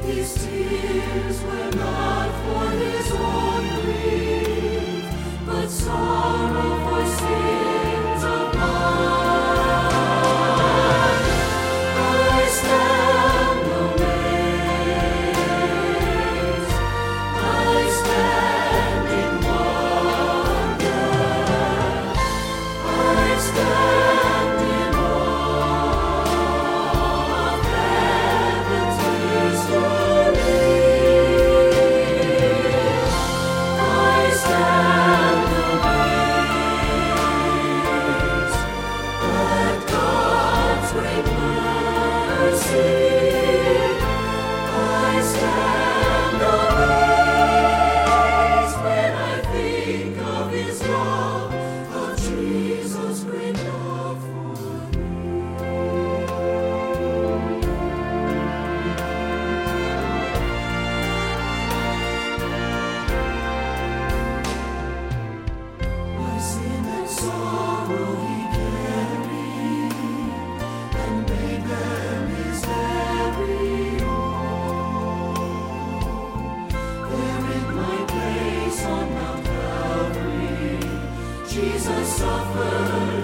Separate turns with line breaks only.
His tears were not for his own grief, but sorrow for sins of mine. I stand amazed, I stand in wonder, I stand in awe of heaven's history. I stand amazed at God's great mercy. I stand amazed when I think of His love, of Jesus' great love for me. My sin and sorrow He carried, and made them His very own. There in my place on Mount Calvary, Jesus suffered